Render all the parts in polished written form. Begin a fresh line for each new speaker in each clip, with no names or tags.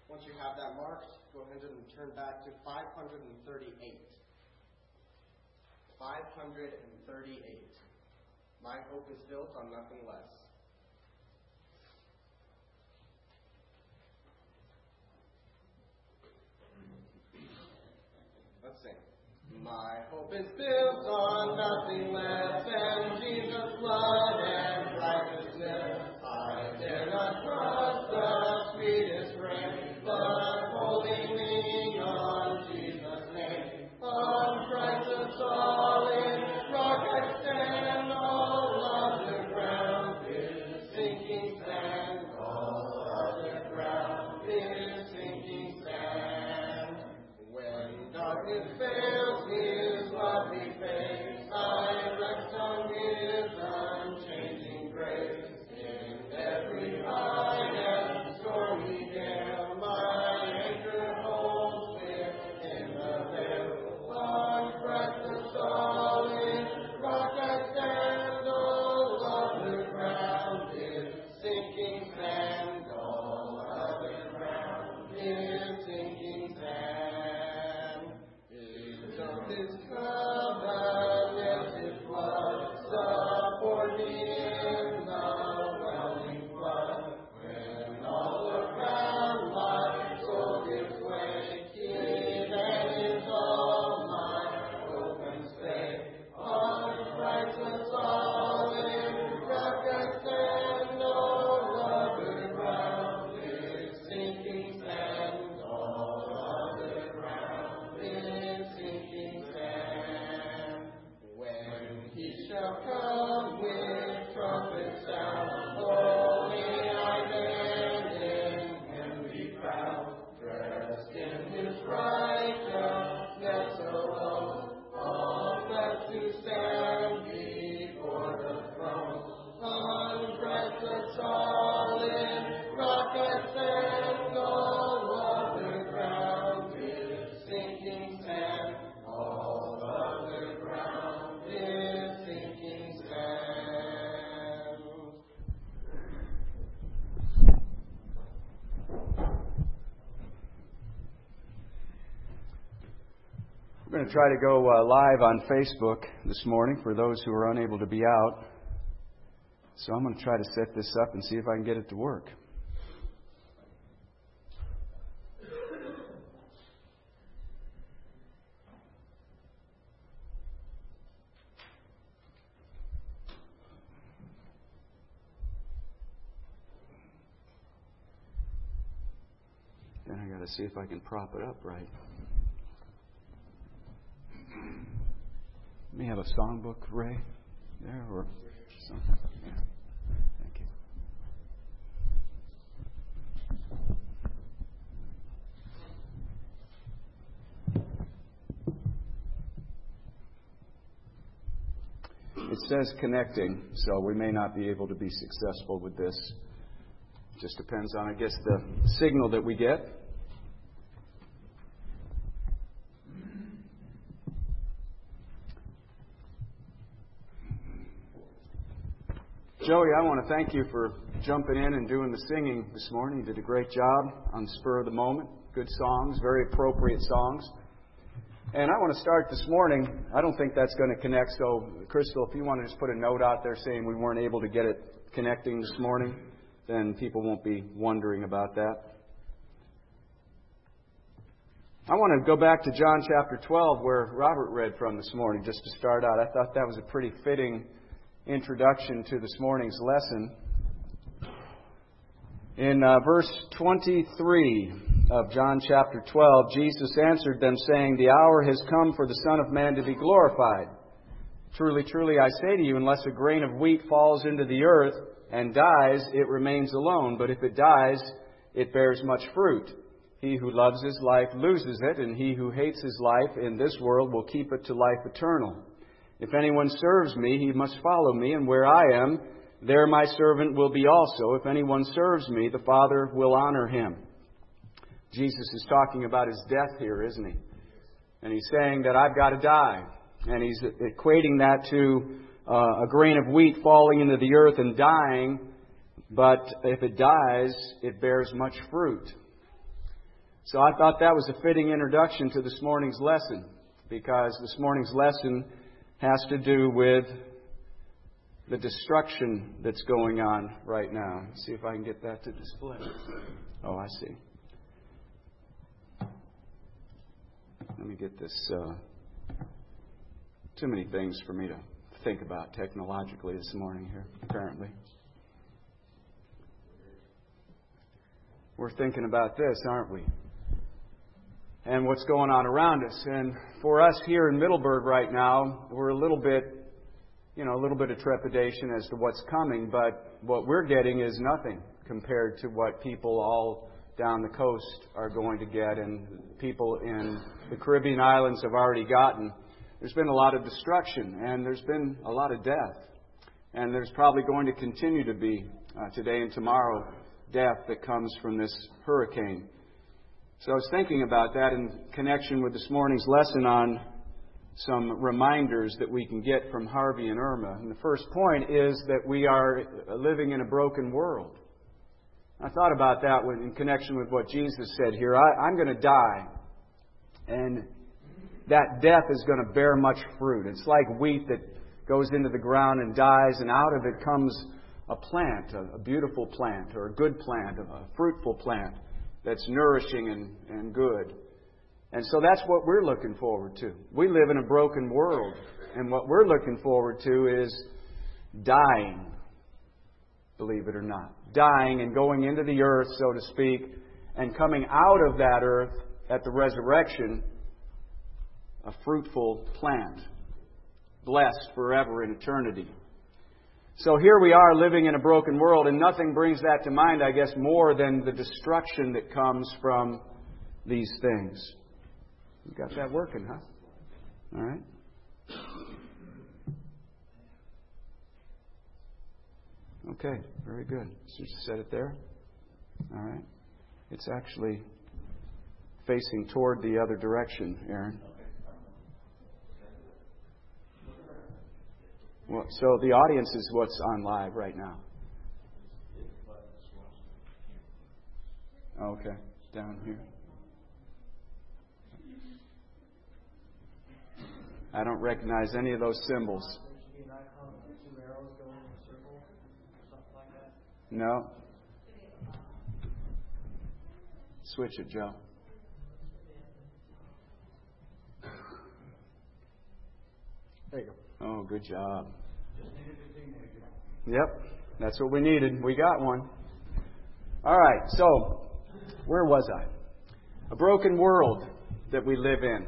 Once you have that marked, go ahead and turn back to 538. 538. My hope is built on nothing less. Let's sing. My hope is built on nothing less than Jesus' blood and righteousness. I dare not trust the sweetest frame, but wholly leaning on Jesus' name. On Christ the solid rock I stand, all other ground is sinking sand. All other ground is sinking sand. When darkness fails His lovely face, I rest on His unchanging grace. In every high and stormy gale, my anchor holds within the veil. On Christ the solid rock I stand, all other ground is sinking sand. All other ground is sinking sand. His covenant, His blood, support me in the welling flood. When all around my soul gives way, He that is all my hope and stay. On Christ the solid rock I stand, all other ground is sinking sand. All other ground is sinking sand. When He shall come with trumpet sound, holy I then in Him be found, dressed in His righteousness alone, all blessed to stand before the throne. On Christ the solid rock I stand, all other ground is sinking sand. All other ground is sinking sand.
We're going to try to go live on Facebook this morning for those who are unable to be out. So I'm going to try to set this up and see if I can get it to work. Then I got to see if I can prop it up right. May have a songbook, Ray, there, or something. Yeah. Thank you. It says connecting, so we may not be able to be successful with this. It just depends on, I guess, the signal that we get. Joey, I want to thank you for jumping in and doing the singing this morning. You did a great job on the spur of the moment. Good songs, very appropriate songs. And I want to start this morning. I don't think that's going to connect. So, Crystal, if you want to just put a note out there saying we weren't able to get it connecting this morning, then people won't be wondering about that. I want to go back to John chapter 12 where Robert read from this morning just to start out. I thought that was a pretty fitting introduction to this morning's lesson. In verse 23 of John chapter 12, Jesus answered them, saying, "The hour has come for the Son of Man to be glorified. Truly, truly, I say to you, unless a grain of wheat falls into the earth and dies, it remains alone. But if it dies, it bears much fruit. He who loves his life loses it, and he who hates his life in this world will keep it to life eternal. If anyone serves me, he must follow me, and where I am, there my servant will be also. If anyone serves me, the Father will honor him." Jesus is talking about his death here, isn't he? And he's saying that I've got to die. And he's equating that to a grain of wheat falling into the earth and dying. But if it dies, it bears much fruit. So I thought that was a fitting introduction to this morning's lesson, because this morning's lesson has to do with the destruction that's going on right now. Let's see if I can get that to display. Oh, I see. Let me get this. Too many things for me to think about technologically this morning here, apparently. We're thinking about this, aren't we? And what's going on around us. And for us here in Middleburg right now, we're a little bit of trepidation as to what's coming, but what we're getting is nothing compared to what people all down the coast are going to get, and people in the Caribbean islands have already gotten. There's been a lot of destruction, and there's been a lot of death. And there's probably going to continue to be, today and tomorrow, death that comes from this hurricane. So I was thinking about that in connection with this morning's lesson on some reminders that we can get from Harvey and Irma. And the first point is that we are living in a broken world. I thought about that in connection with what Jesus said here. I'm going to die, and that death is going to bear much fruit. It's like wheat that goes into the ground and dies, and out of it comes a plant, a beautiful plant, or a good plant, a fruitful plant that's nourishing and good. And so that's what we're looking forward to. We live in a broken world, and what we're looking forward to is dying, believe it or not. Dying and going into the earth, so to speak, and coming out of that earth at the resurrection, a fruitful plant, blessed forever in eternity. So here we are living in a broken world, and nothing brings that to mind, I guess, more than the destruction that comes from these things. You got that working, huh? All right. Okay, very good. So just set it there. All right. It's actually facing toward the other direction, Aaron. Well, so the audience is what's on live right now. Okay, down here. I don't recognize any of those symbols. No. Switch it, Joe. There you go. Oh, good job. Yep, that's what we needed. We got one. All right, so where was I? A broken world that we live in.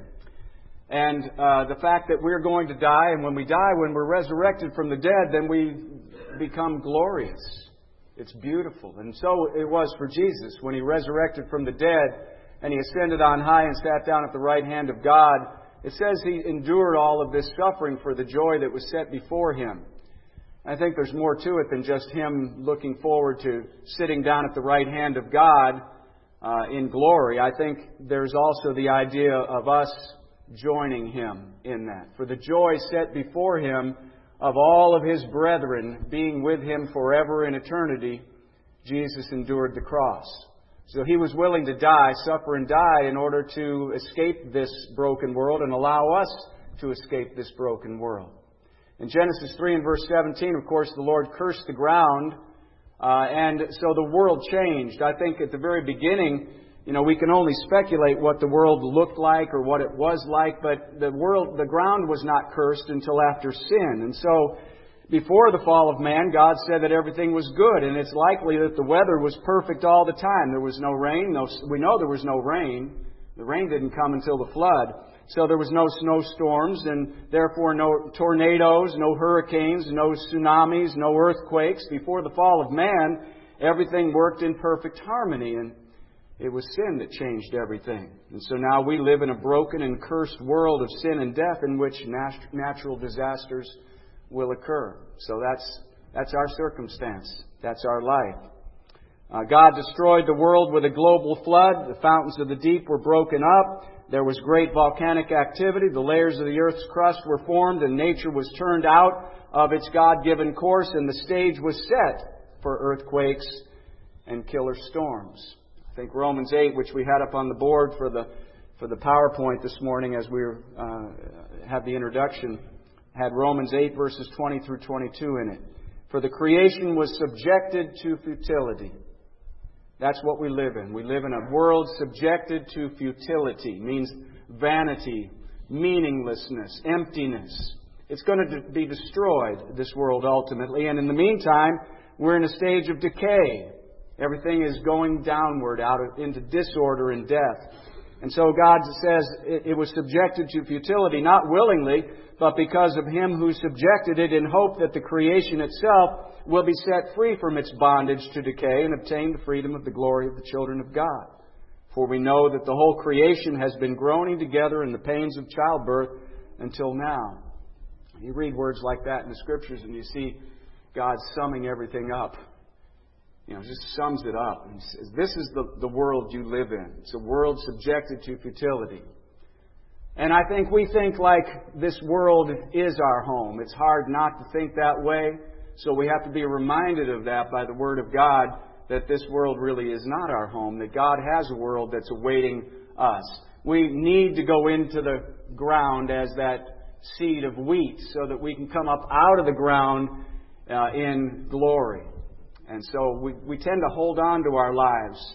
And the fact that we're going to die, and when we die, when we're resurrected from the dead, then we become glorious. It's beautiful. And so it was for Jesus when He resurrected from the dead and He ascended on high and sat down at the right hand of God. It says He endured all of this suffering for the joy that was set before Him. I think there's more to it than just Him looking forward to sitting down at the right hand of God in glory. I think there's also the idea of us joining Him in that. For the joy set before Him of all of His brethren being with Him forever in eternity, Jesus endured the cross. So He was willing to die, suffer and die in order to escape this broken world and allow us to escape this broken world. In Genesis 3 and verse 17, of course, the Lord cursed the ground, and so the world changed. I think at the very beginning, we can only speculate what the world looked like or what it was like, but the ground was not cursed until after sin. And so before the fall of man, God said that everything was good, and it's likely that the weather was perfect all the time. There was no rain. We know there was no rain. The rain didn't come until the flood. So there was no snowstorms, and therefore no tornadoes, no hurricanes, no tsunamis, no earthquakes. Before the fall of man, everything worked in perfect harmony, and it was sin that changed everything. And so now we live in a broken and cursed world of sin and death in which natural disasters will occur. So that's our circumstance. That's our life. God destroyed the world with a global flood. The fountains of the deep were broken up. There was great volcanic activity. The layers of the earth's crust were formed, and nature was turned out of its God-given course, and the stage was set for earthquakes and killer storms. I think Romans 8, which we had up on the board for the PowerPoint this morning as we had the introduction, had Romans 8 verses 20 through 22 in it. For the creation was subjected to futility. That's what we live in. We live in a world subjected to futility. Means vanity, meaninglessness, emptiness. It's going to be destroyed, this world, ultimately. And in the meantime, we're in a stage of decay. Everything is going downward into disorder and death. And so God says it was subjected to futility, not willingly, but because of Him who subjected it, in hope that the creation itself will be set free from its bondage to decay and obtain the freedom of the glory of the children of God. For we know that the whole creation has been groaning together in the pains of childbirth until now. You read words like that in the Scriptures and you see God summing everything up. Just sums it up. And says, this is the world you live in. It's a world subjected to futility. And I think we think like this world is our home. It's hard not to think that way. So we have to be reminded of that by the Word of God, that this world really is not our home, that God has a world that's awaiting us. We need to go into the ground as that seed of wheat so that we can come up out of the ground in glory. And so we tend to hold on to our lives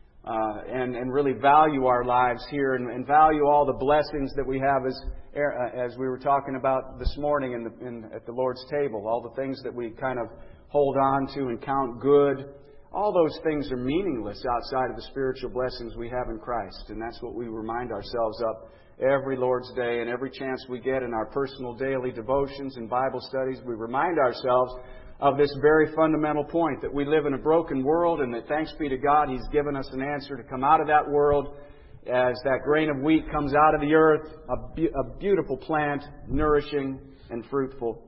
and really value our lives here and value all the blessings that we have as we were talking about this morning at the Lord's table. All the things that we kind of hold on to and count good. All those things are meaningless outside of the spiritual blessings we have in Christ. And that's what we remind ourselves of every Lord's Day and every chance we get in our personal daily devotions and Bible studies. We remind ourselves of this very fundamental point, that we live in a broken world and that thanks be to God, He's given us an answer to come out of that world as that grain of wheat comes out of the earth, a beautiful plant, nourishing and fruitful.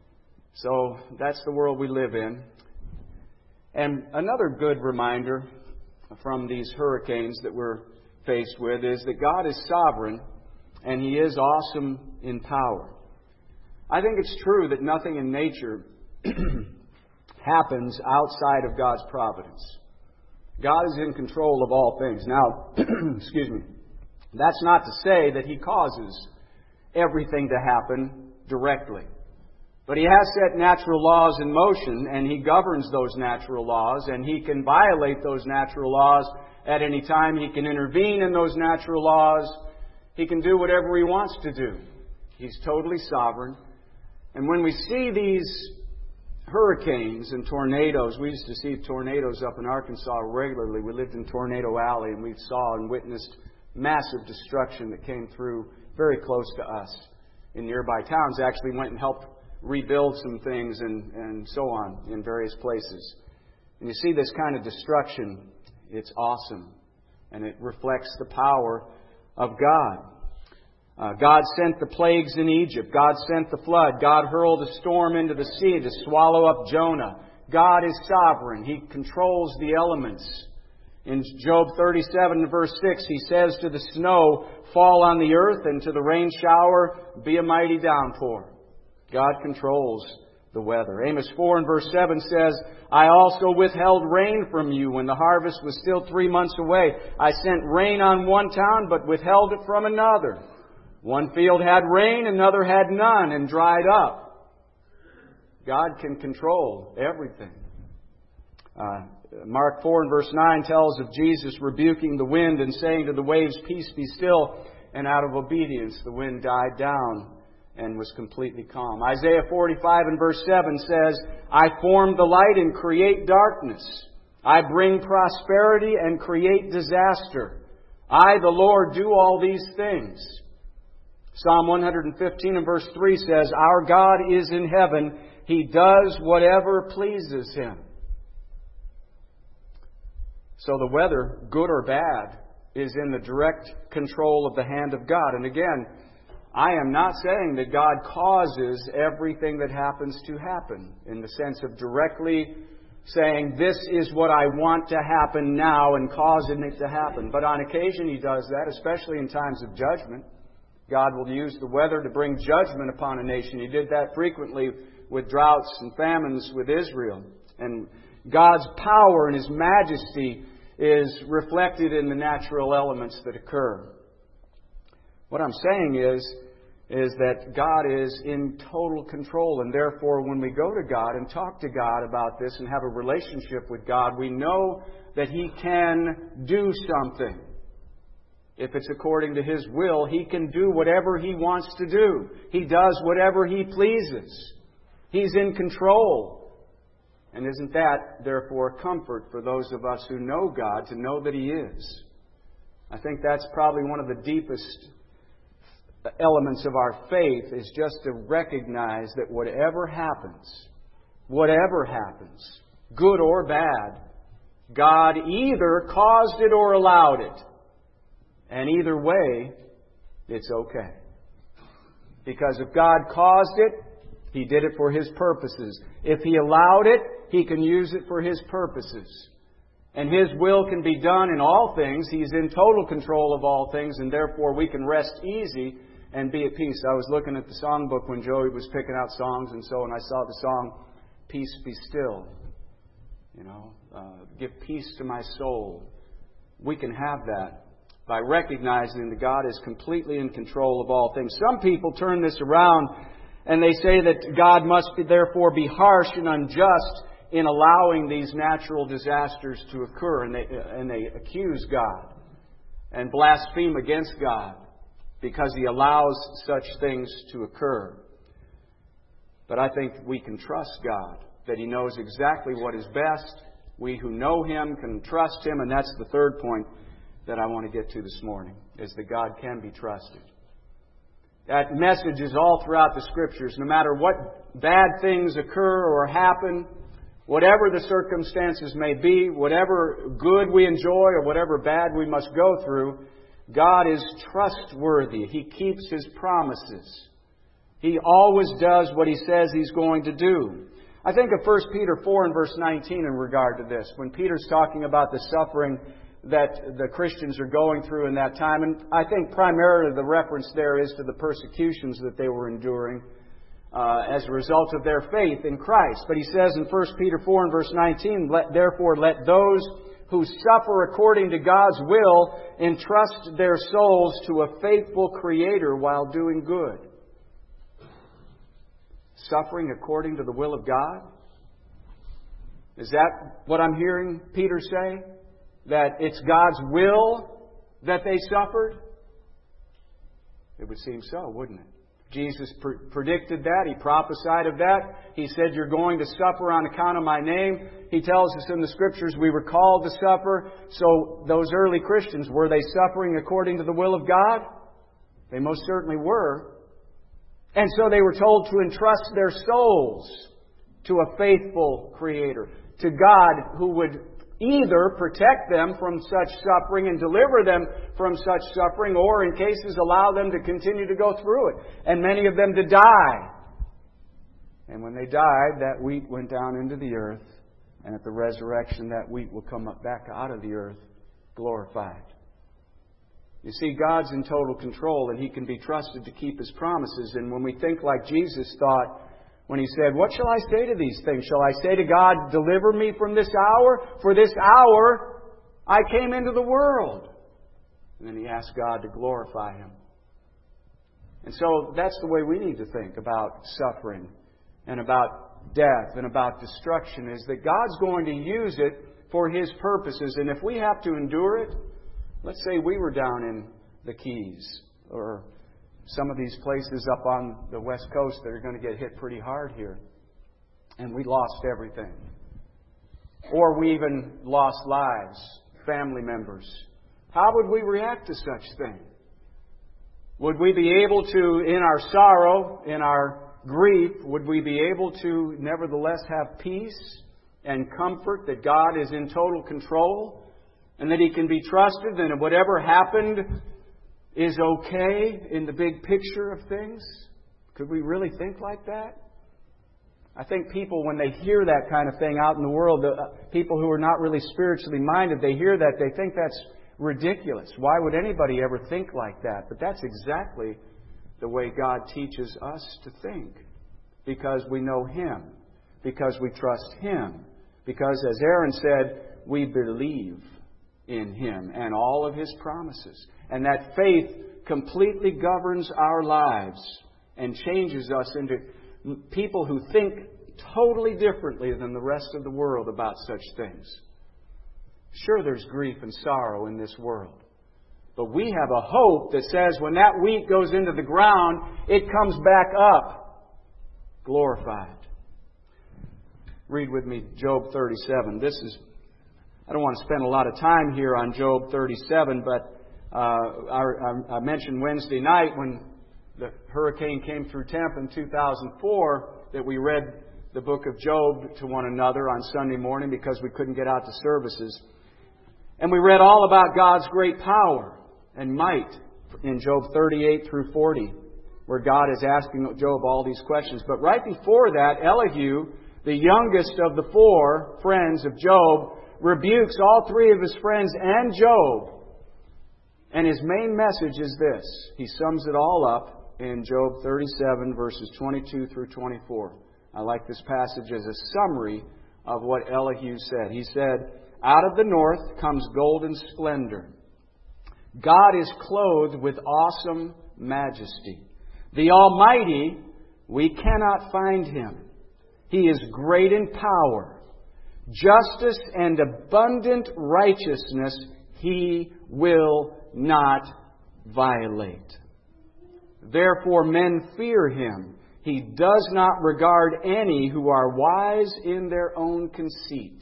So that's the world we live in. And another good reminder from these hurricanes that we're faced with is that God is sovereign and He is awesome in power. I think it's true that nothing in nature happens outside of God's providence. God is in control of all things. Now, excuse me, that's not to say that He causes everything to happen directly. But He has set natural laws in motion, and He governs those natural laws, and He can violate those natural laws at any time. He can intervene in those natural laws. He can do whatever He wants to do. He's totally sovereign. And when we see these hurricanes and tornadoes, we used to see tornadoes up in Arkansas regularly. We lived in Tornado Alley, and we saw and witnessed massive destruction that came through very close to us in nearby towns. Actually went and helped rebuild some things and so on in various places. And you see this kind of destruction, it's awesome. And it reflects the power of God. God sent the plagues in Egypt. God sent the flood. God hurled a storm into the sea to swallow up Jonah. God is sovereign. He controls the elements. In Job 37 verse 6, He says to the snow, fall on the earth, and to the rain shower, be a mighty downpour. God controls the weather. Amos 4 and verse 7 says, I also withheld rain from you when the harvest was still 3 months away. I sent rain on one town, but withheld it from another. One field had rain, another had none, and dried up. God can control everything. Mark 4 and verse 9 tells of Jesus rebuking the wind and saying to the waves, peace, be still. And out of obedience, the wind died down and was completely calm. Isaiah 45 and verse 7 says, I form the light and create darkness. I bring prosperity and create disaster. I, the Lord, do all these things. Psalm 115 and verse 3 says, our God is in heaven. He does whatever pleases Him. So the weather, good or bad, is in the direct control of the hand of God. And again, I am not saying that God causes everything that happens to happen in the sense of directly saying, this is what I want to happen now and causing it to happen. But on occasion He does that, especially in times of judgment. God will use the weather to bring judgment upon a nation. He did that frequently with droughts and famines with Israel. And God's power and His majesty is reflected in the natural elements that occur. What I'm saying is that God is in total control, and therefore when we go to God and talk to God about this and have a relationship with God, we know that He can do something. If it's according to His will, He can do whatever He wants to do. He does whatever He pleases. He's in control. And isn't that, therefore, a comfort for those of us who know God to know that He is? I think that's probably one of the deepest elements of our faith, is just to recognize that whatever happens, good or bad, God either caused it or allowed it. And either way, it's okay. Because if God caused it, He did it for His purposes. If He allowed it, He can use it for His purposes. And His will can be done in all things. He's in total control of all things, and therefore we can rest easy and be at peace. I was looking at the songbook when Joey was picking out songs, and I saw the song, Peace Be Still. Give peace to my soul. We can have that by recognizing that God is completely in control of all things. Some people turn this around and they say that God must therefore be harsh and unjust in allowing these natural disasters to occur. And they accuse God and blaspheme against God because He allows such things to occur. But I think we can trust God, that He knows exactly what is best. We who know Him can trust Him, and that's the third point that I want to get to this morning, is that God can be trusted. That message is all throughout the Scriptures. No matter what bad things occur or happen, whatever the circumstances may be, whatever good we enjoy or whatever bad we must go through, God is trustworthy. He keeps His promises. He always does what He says He's going to do. I think of 1 Peter 4 and verse 19 in regard to this, when Peter's talking about the suffering that the Christians are going through in that time. And I think primarily the reference there is to the persecutions that they were enduring as a result of their faith in Christ. But he says in 1 Peter 4 and verse 19, Therefore let those who suffer according to God's will entrust their souls to a faithful Creator while doing good. Suffering according to the will of God? Is that what I'm hearing Peter say? That it's God's will that they suffered? It would seem so, wouldn't it? Jesus predicted that. He prophesied of that. He said, you're going to suffer on account of my name. He tells us in the Scriptures we were called to suffer. So those early Christians, were they suffering according to the will of God? They most certainly were. And so they were told to entrust their souls to a faithful Creator, to God who would either protect them from such suffering and deliver them from such suffering, or in cases allow them to continue to go through it, and many of them to die. And when they died, that wheat went down into the earth, and at the resurrection that wheat will come up back out of the earth glorified. You see, God's in total control, and He can be trusted to keep His promises. And when we think like Jesus thought when He said, what shall I say to these things? Shall I say to God, deliver me from this hour? For this hour I came into the world. And then He asked God to glorify Him. And so that's the way we need to think about suffering and about death and about destruction, is that God's going to use it for His purposes. And if we have to endure it, let's say we were down in the Keys or some of these places up on the West Coast that are going to get hit pretty hard here, and we lost everything. Or we even lost lives, family members. How would we react to such thing? Would we be able to, in our sorrow, in our grief, would we be able to nevertheless have peace and comfort that God is in total control and that He can be trusted, and whatever happened is okay in the big picture of things? Could we really think like that? I think people, when they hear that kind of thing out in the world, people who are not really spiritually minded, they hear that, they think that's ridiculous. Why would anybody ever think like that? But that's exactly the way God teaches us to think. Because we know Him. Because we trust Him. Because, as Aaron said, we believe. in Him and all of His promises. And that faith completely governs our lives and changes us into people who think totally differently than the rest of the world about such things. Sure, there's grief and sorrow in this world. But we have a hope that says when that wheat goes into the ground, it comes back up, glorified. Read with me Job 37. I don't want to spend a lot of time here on Job 37, but I mentioned Wednesday night when the hurricane came through Tampa in 2004 that we read the book of Job to one another on Sunday morning because we couldn't get out to services. And we read all about God's great power and might in Job 38 through 40, where God is asking Job all these questions. But right before that, Elihu, the youngest of the four friends of Job, rebukes all three of his friends and Job. And his main message is this. He sums it all up in Job 37, verses 22 through 24. I like this passage as a summary of what Elihu said. He said, "Out of the north comes golden splendor. God is clothed with awesome majesty. The Almighty, we cannot find Him. He is great in power. Justice and abundant righteousness He will not violate. Therefore men fear Him. He does not regard any who are wise in their own conceit."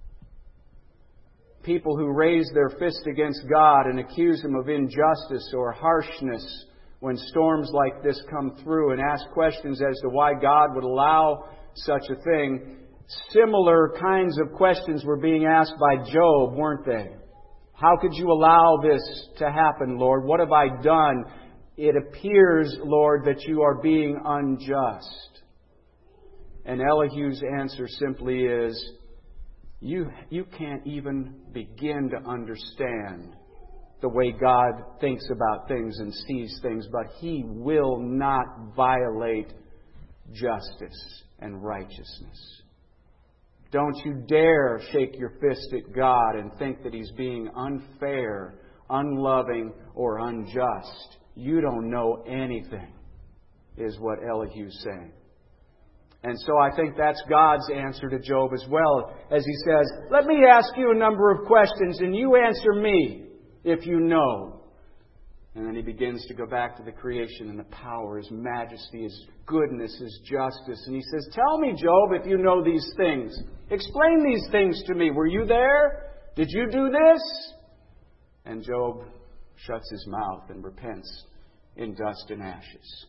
People who raise their fist against God and accuse Him of injustice or harshness when storms like this come through and ask questions as to why God would allow such a thing. Similar kinds of questions were being asked by Job, weren't they? How could you allow this to happen, Lord? What have I done? It appears, Lord, that you are being unjust. And Elihu's answer simply is, you can't even begin to understand the way God thinks about things and sees things, but He will not violate justice and righteousness. Don't you dare shake your fist at God and think that He's being unfair, unloving, or unjust. You don't know anything, is what Elihu's saying. And so I think that's God's answer to Job as well, as He says, "Let me ask you a number of questions and you answer me if you know." And then He begins to go back to the creation and the power, His majesty, His goodness, His justice. And He says, "Tell me, Job, if you know these things. Explain these things to me. Were you there? Did you do this?" And Job shuts his mouth and repents in dust and ashes.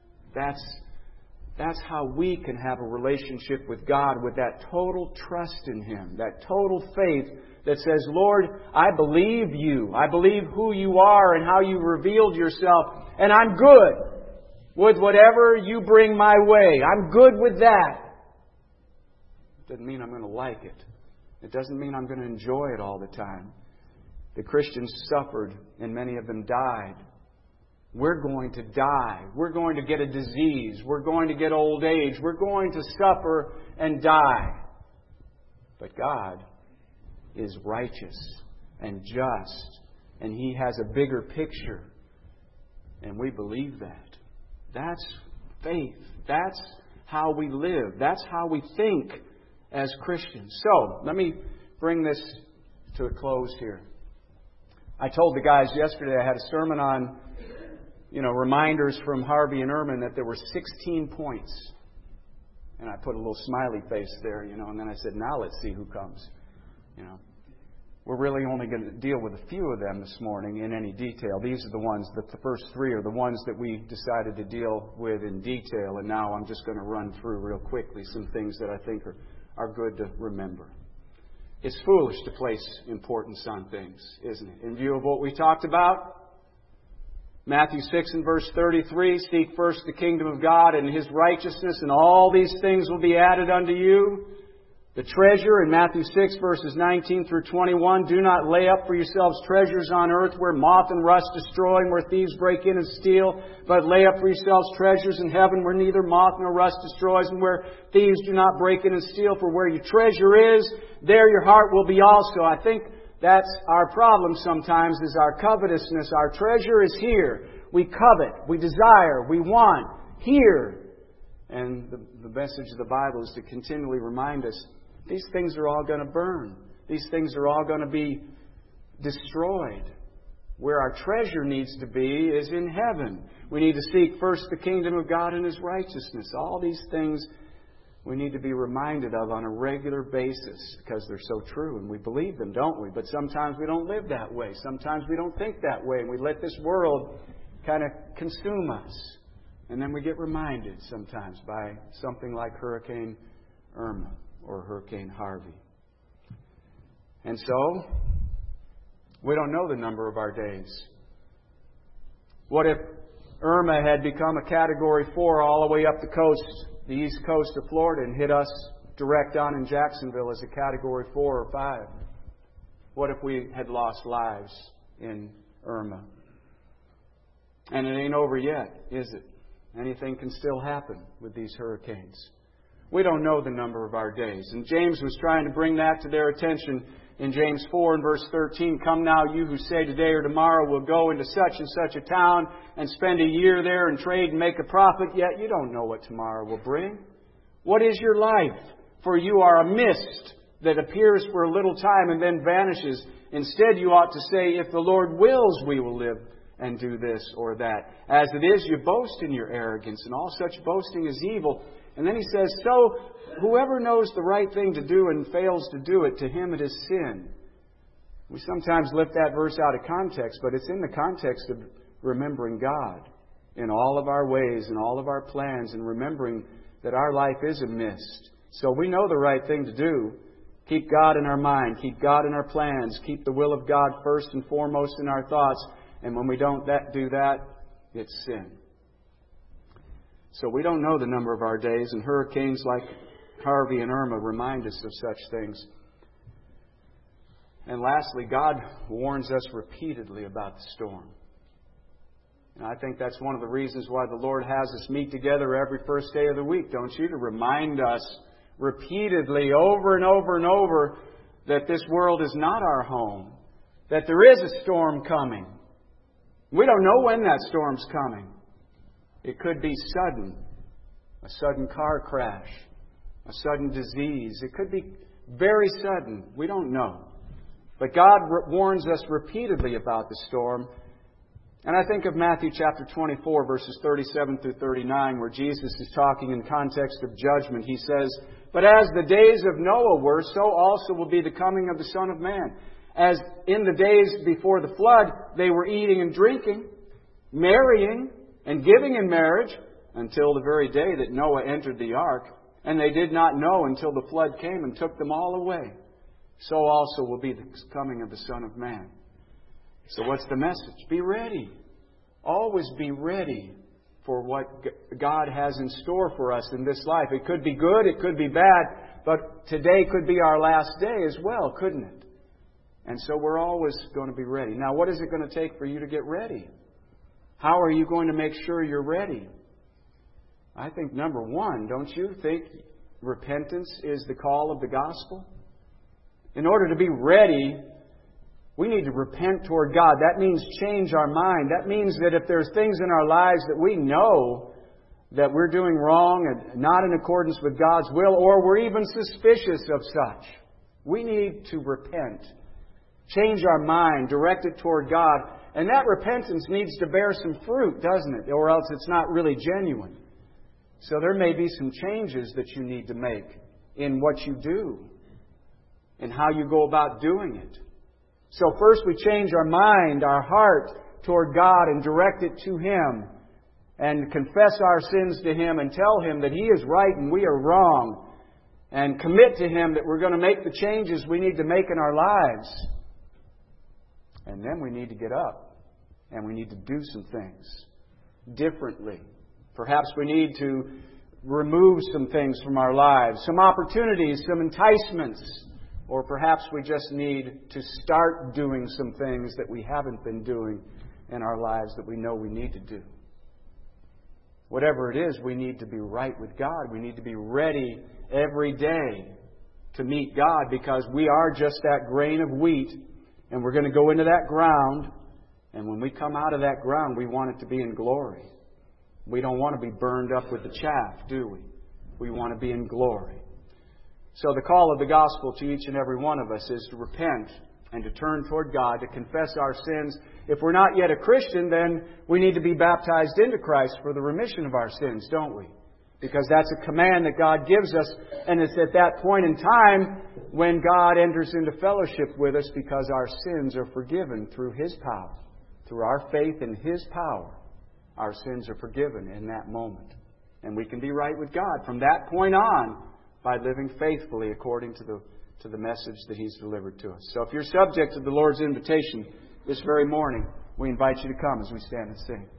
That's how we can have a relationship with God, with that total trust in Him, that total faith that says, "Lord, I believe You. I believe who You are and how You revealed Yourself. And I'm good with whatever You bring my way. I'm good with that." It doesn't mean I'm going to like it. It doesn't mean I'm going to enjoy it all the time. The Christians suffered and many of them died. We're going to die. We're going to get a disease. We're going to get old age. We're going to suffer and die. But God is righteous and just, and He has a bigger picture. And we believe that. That's faith. That's how we live. That's how we think as Christians. So, let me bring this to a close here. I told the guys yesterday I had a sermon on, reminders from Harvey and Ehrman that there were 16 points. And I put a little smiley face there, and then I said, now let's see who comes. We're really only going to deal with a few of them this morning in any detail. These are the ones, the first three are the ones that we decided to deal with in detail. And now I'm just going to run through real quickly some things that I think are good to remember. It's foolish to place importance on things, isn't it? In view of what we talked about, Matthew 6 and verse 33, "Seek first the kingdom of God and His righteousness, and all these things will be added unto you." The treasure in Matthew 6 verses 19 through 21, "Do not lay up for yourselves treasures on earth where moth and rust destroy and where thieves break in and steal, but lay up for yourselves treasures in heaven where neither moth nor rust destroys and where thieves do not break in and steal. For where your treasure is, there your heart will be also." I think That's our problem sometimes, is our covetousness. Our treasure is here. We covet, we desire, we want here. And the message of the Bible is to continually remind us, these things are all going to burn. These things are all going to be destroyed. Where our treasure needs to be is in heaven. We need to seek first the kingdom of God and His righteousness. All these things we need to be reminded of on a regular basis because they're so true and we believe them, don't we? But sometimes we don't live that way. Sometimes we don't think that way and we let this world kind of consume us. And then we get reminded sometimes by something like Hurricane Irma or Hurricane Harvey. And so, we don't know the number of our days. What if Irma had become a Category 4 all the way up the coast, the east coast of Florida, and hit us direct on in Jacksonville as a Category 4 or 5? What if we had lost lives in Irma? And it ain't over yet, is it? Anything can still happen with these hurricanes. We don't know the number of our days. And James was trying to bring that to their attention in James 4 and verse 13. Come now, you who say today or tomorrow we'll go into such and such a town and spend a year there and trade and make a profit, yet you don't know what tomorrow will bring. What is your life? For you are a mist that appears for a little time and then vanishes. Instead, you ought to say, if the Lord wills, we will live and do this or that. As it is, you boast in your arrogance, and all such boasting is evil. And then he says, so whoever knows the right thing to do and fails to do it, to him it is sin. We sometimes lift that verse out of context, but it's in the context of remembering God in all of our ways and all of our plans, and remembering that our life is a mist. So we know the right thing to do. Keep God in our mind. Keep God in our plans. Keep the will of God first and foremost in our thoughts. And when we don't do that, it's sin. So we don't know the number of our days, and hurricanes like Harvey and Irma remind us of such things. And lastly, God warns us repeatedly about the storm. And I think that's one of the reasons why the Lord has us meet together every first day of the week, don't you? To remind us repeatedly, over and over and over, that this world is not our home, that there is a storm coming. We don't know when that storm's coming. It could be sudden, a sudden car crash, a sudden disease. It could be very sudden. We don't know. But God warns us repeatedly about the storm. And I think of Matthew chapter 24, verses 37 through 39, where Jesus is talking in context of judgment. He says, but as the days of Noah were, so also will be the coming of the Son of Man. As in the days before the flood, they were eating and drinking, marrying and giving in marriage, until the very day that Noah entered the ark. And they did not know until the flood came and took them all away. So also will be the coming of the Son of Man. So what's the message? Be ready. Always be ready for what God has in store for us in this life. It could be good, it could be bad, but today could be our last day as well, couldn't it? And so we're always going to be ready. Now, what is it going to take for you to get ready? How are you going to make sure you're ready? I think, number one, don't you think repentance is the call of the gospel? In order to be ready, we need to repent toward God. That means change our mind. That means that if there's things in our lives that we know that we're doing wrong and not in accordance with God's will, or we're even suspicious of such, we need to repent. Change our mind, direct it toward God. And that repentance needs to bear some fruit, doesn't it? Or else it's not really genuine. So there may be some changes that you need to make in what you do and how you go about doing it. So first we change our mind, our heart toward God, and direct it to Him, and confess our sins to Him and tell Him that He is right and we are wrong, and commit to Him that we're going to make the changes we need to make in our lives. And then we need to get up and we need to do some things differently. Perhaps we need to remove some things from our lives, some opportunities, some enticements. Or perhaps we just need to start doing some things that we haven't been doing in our lives that we know we need to do. Whatever it is, we need to be right with God. We need to be ready every day to meet God, because we are just that grain of wheat And we're going to go into that ground. And when we come out of that ground, we want it to be in glory. We don't want to be burned up with the chaff, do we? We want to be in glory. So the call of the gospel to each and every one of us is to repent and to turn toward God, to confess our sins. If we're not yet a Christian, then we need to be baptized into Christ for the remission of our sins, don't we? Because that's a command that God gives us. And it's at that point in time when God enters into fellowship with us, because our sins are forgiven through His power. Through our faith in His power, our sins are forgiven in that moment. And we can be right with God from that point on by living faithfully according to the message that He's delivered to us. So if you're subject to the Lord's invitation this very morning, we invite you to come as we stand and sing.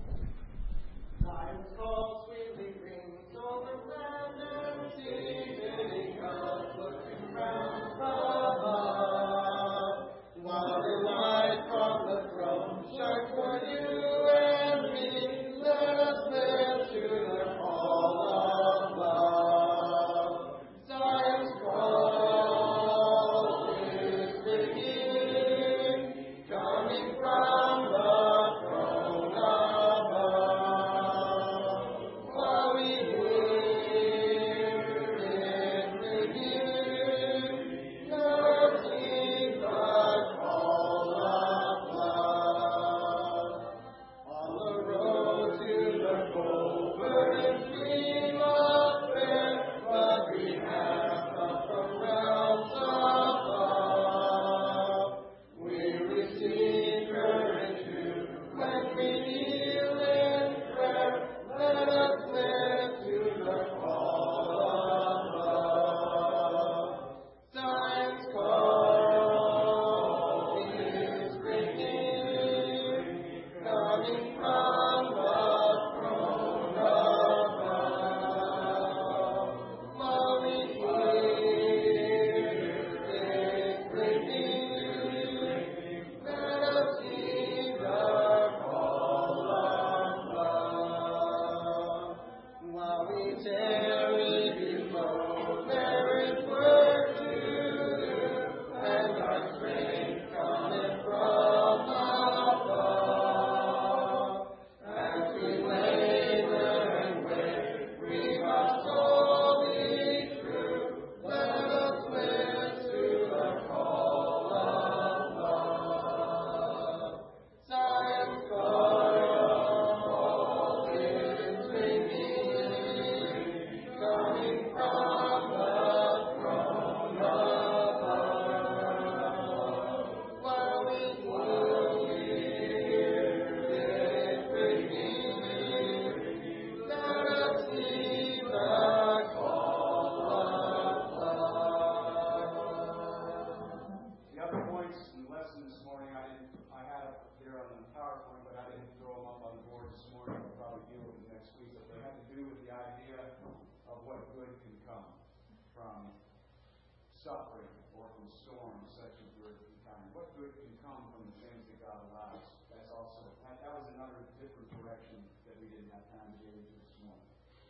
Suffering or from storms such as we're encountering. What good can come from the things that God allows? That was another different direction that we didn't have time to get into this morning.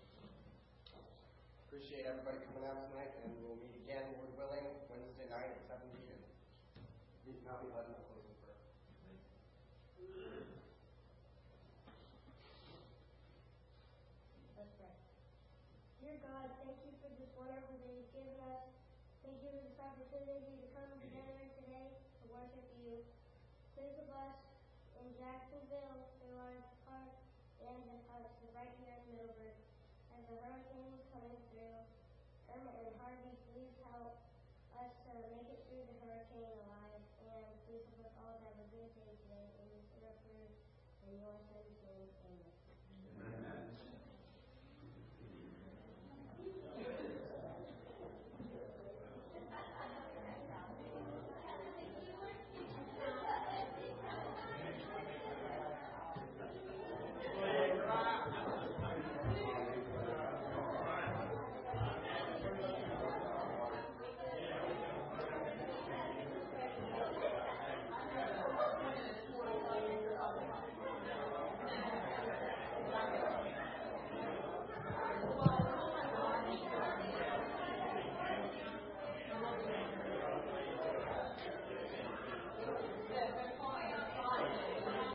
Appreciate everybody coming out tonight, and we'll meet again, Lord willing, Wednesday night at 7 p.m. Now we let them close in prayer.
Let's pray. Dear God, thank you for this wonderful day you've given us. Thank you for this opportunity to come together today to worship you. Please bless in Jacksonville, in Lawrence Park, and right here in Middleburg. As the hurricane is coming through, Irma and Harvey, please help us to make it through the hurricane alive. And please help us all to have a good day today. And we put our prayers in your son's